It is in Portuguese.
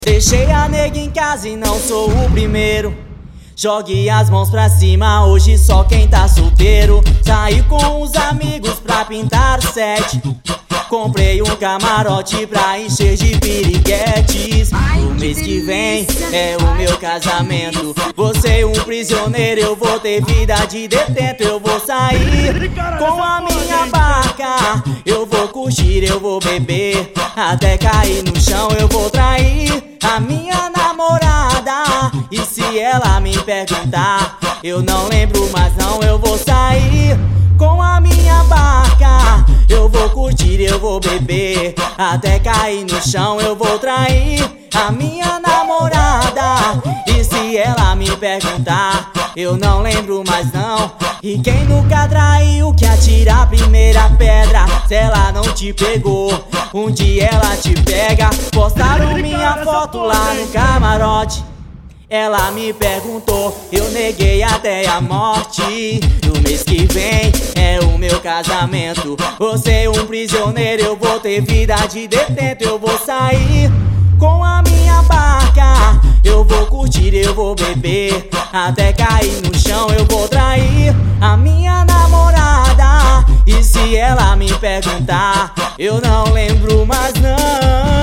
Deixei a nega em casa e não sou o primeiro. Jogue as mãos pra cima, hoje só quem tá solteiro. Saí com os amigos pra pintar o set. Comprei um camarote pra encher de piriguetes. O mês que vem é o meu casamento. Vou ser um prisioneiro, eu vou ter vida de detento. Eu vou sair com a minha barca, eu vou curtir, eu vou beber até cair no chão. Eu vou trair a minha namorada, e se ela me perguntar, eu não lembro mais não. Eu vou sair com a minha barca, eu vou curtir, eu vou beber até cair no chão. Eu vou trair a minha namorada, e se ela me perguntar, eu não lembro mais não. E quem nunca traiu que atira a primeira pedra. Se ela não te pegou, um dia ela te pega. Postaram minha foto lá no camarote, ela me perguntou, eu neguei até a morte. No mês que vem é o meu casamento. Vou ser um prisioneiro, eu vou ter vida de detento. Eu vou sair com a minha barca, eu vou curtir, eu vou beber até cair no chão. Eu vou trair a minha namorada, e se ela me perguntar, eu não lembro mais não.